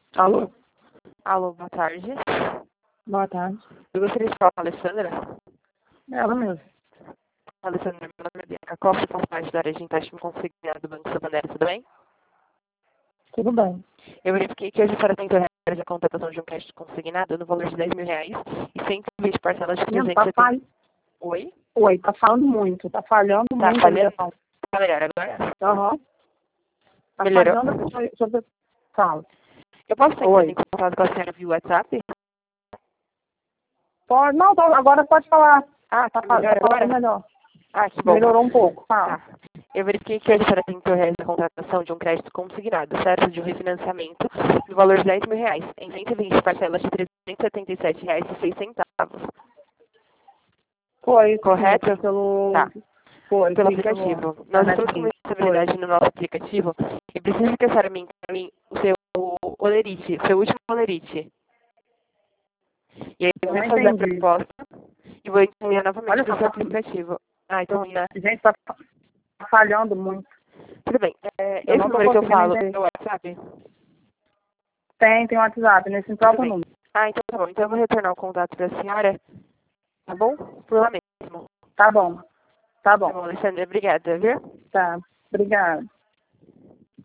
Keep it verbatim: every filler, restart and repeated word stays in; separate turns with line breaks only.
Alô?
Alô, boa tarde.
Boa tarde.
Eu gostaria de falar com a Alessandra.
Ela mesmo.
Alessandra, meu nome é Bianca Costa, faço parte da área de empréstimo consignado do Banco Santander, tudo bem?
Tudo bem.
Eu verifiquei que hoje a senhora tentou realizar a contratação de um crédito consignado no valor de dez mil reais e cento e vinte parcelas de
Não,
trezentos
tá
e setenta.
falhando.
Oi?
Oi, tá falando muito. Tá falhando
Tá
muito a
falhando?
ligação.
Tá melhor agora?
Aham. Tá
Melhorou?
falhando. Deixa eu deixa eu- Fala.
Eu posso estar entrando
Oi.
em contato com a senhora via WhatsApp?
Pode, não, tá- agora pode falar.
Ah, tá
Tá,
melhor
tá falando
agora?
melhor.
Ah, que bom.
Melhorou um pouco. Fala.
Tá. Eu verifiquei que hoje a senhora tentou realizar a contratação de um crédito consignado, certo? De um refinanciamento no valor de dez mil reais, em cento e vinte parcelas de trezentos e setenta e sete reais e seis centavos.
Foi.
Correto?
Sim, pelo...
Tá.
Foi,
Pelo
sim, pelo...
aplicativo. Nós estamos com uma
Netflix. Foi.
estabilidade no nosso aplicativo e preciso que a senhora me encaminhe o seu olerite, seu último olerite. E aí eu
Eu
vou
não
fazer a
entendi.
proposta e vou encaminhar novamente
Olha
para
só,
o seu
tá...
aplicativo. Ah, então, né?
gente, tá tá falhando muito.
Tudo bem. É,
Eu
esse
não tô
número que eu
conseguindo
falo
entender.
é o WhatsApp?
Tem, tem WhatsApp, nesse
Tudo
próprio
bem.
número.
Ah, então tá bom. Então eu vou retornar o contato para a senhora, tá bom? Por lá mesmo.
Tá bom. Tá
Tá
bom.
bom, Alexandre. Obrigada, viu?
Tá. Obrigada.